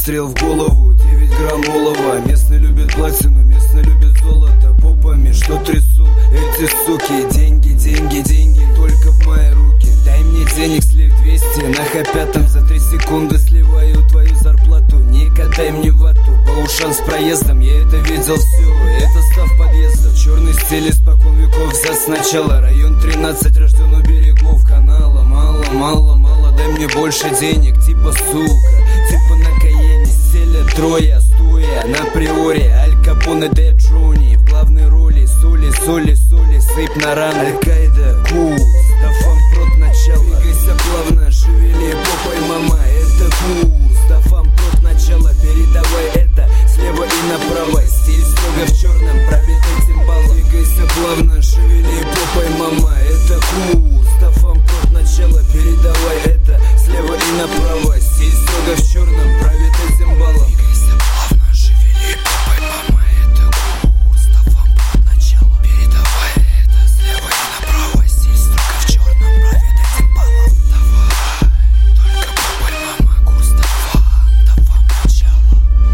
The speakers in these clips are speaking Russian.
выстрел в голову, 9 грамм олова. Местный любит платину, местный любит золото. Попами, что трясу, эти суки. Деньги, деньги, деньги, только в мои руки. Дай мне денег, слив 200 на Х5. За 3 секунды сливаю твою зарплату. Не катай мне вату, по ушам с проездом. Я это видел все, это став подъезда. Черный стиль испокон веков, взят сначала. Район 13, рожден у берегов канала. Мало, мало, мало, дай мне больше денег. Типа сука, типа на Каене. Стеля трое, стоя на приоре. Аль Капоне де Джонни в главной роли. Соли, соли, соли, сыпь на раны. Аль-Каида, курс, да фампрот начало. Двигайся плавно, шевели попой, мама. Это курс, да фампрот начало. Передавай это слева и направо. Стиль строго в черном, пробитый цимбалом. Двигайся плавно, шевели попой, мама. Это курс, да фампрот начало. Передавай это слева и направо. Стиль строго в черном, пробитый цимбалом. Двигайся плавно, шевели попой, мама. Это курс, да фампрот начало. Передавай это слева и направо. Стиль строго в черном, пробитый цимбалом. Давай, только попой, мама. Курс, да фам начало.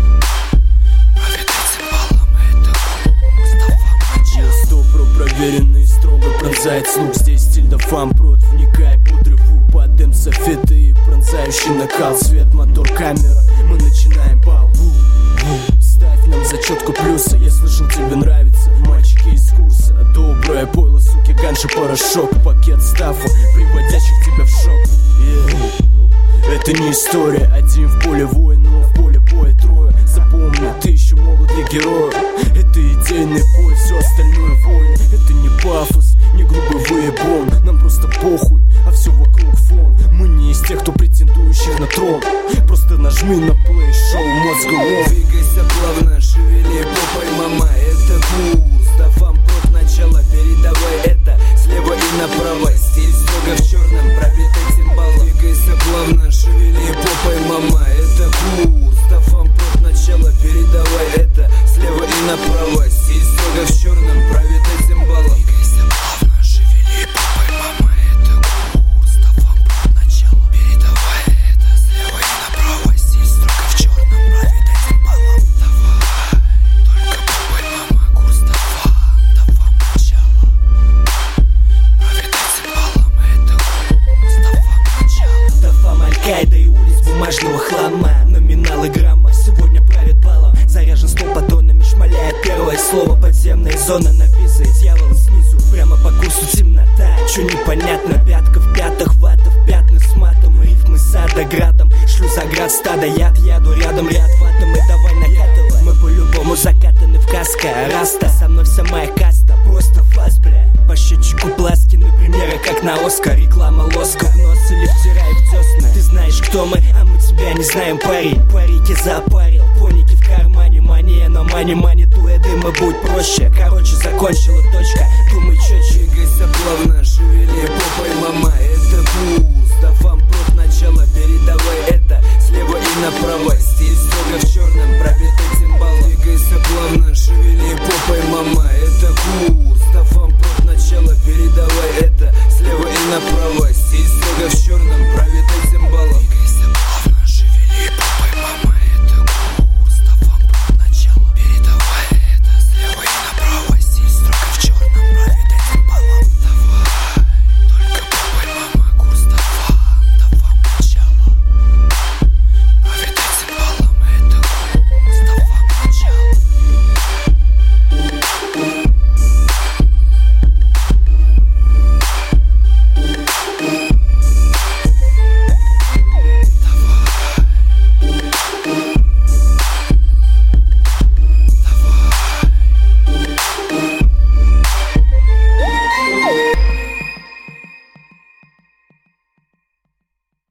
Пробитый цимбалом. Это курс, да фам начало. Стопро проверенный, строго пронзает слух. Здесь стиль да фам прот, вникай, бодрый вуп. Подем софиты и пронзающий накал. Свет, мотор, камера, мы начинаем бал. Ставь нам зачетку плюса. Я слышал, тебе нравится мальчики из курса. Доброе пойло, суки, ганши, порошок. Пакет стафа, приводящих тебя в шок. Это не история, один в поле воин, но в поле боя трое. Запомни, ты еще молод для героя. Это идейный бой, все остальное войны. Это не пафос, не грубый выебон. Нам просто похуй, а все вокруг фон. Мы не из тех, кто претендующих на трон. Просто нажми на плей, шоу мозгу. Двигайся плавно, шевели попой, мама. Это курс, да фампрот начало. Передавай это слева и направо. Стиль строго в черном, пробитый цимбалом. Двигайся плавно, шевели попой, мама. Это курс, да фампрот начало. Передавай это слева и направо. Стиль строго в черном, пробитый цимбалом. Двигайся плавно, шевели попой, мама. Это курс, да фампрот начало. Передавай это слева и направо. Стиль строго в черном, пробитый цимбалом. Давай, только попой, мама. Курс, да фам начало. Пробитый цимбалом. Это курс, да фам начало. Да фам, Аль-Каида и улиц бумажного хлама. Номиналы грамма сегодня правит балом. Заряжен стол патронами, шмаляет первое слово. Подземная зона на визы, дьявол снизу. Прямо по курсу темнота, чё непонятно. Пятка в пятах, вата в пятна с матом. Рифмы сада градом, шлю за град стада. Яд яду, рядом ряд ватом. И давай накатывай. Мы по-любому закатаны в каска. Раста, со мной вся моя каста. Просто фас, бля. По счетчику Пласкины, примеры как на Оскар. Реклама лоска в нос или втирай в десна. Ты знаешь, кто мы, а мы тебя не знаем, парень. Парики запарил, поники в кармане. Мания на мани, дуэды, мы будь проще. Короче, закончила точка, думай чётче. Двигайся плавно, шевели попой,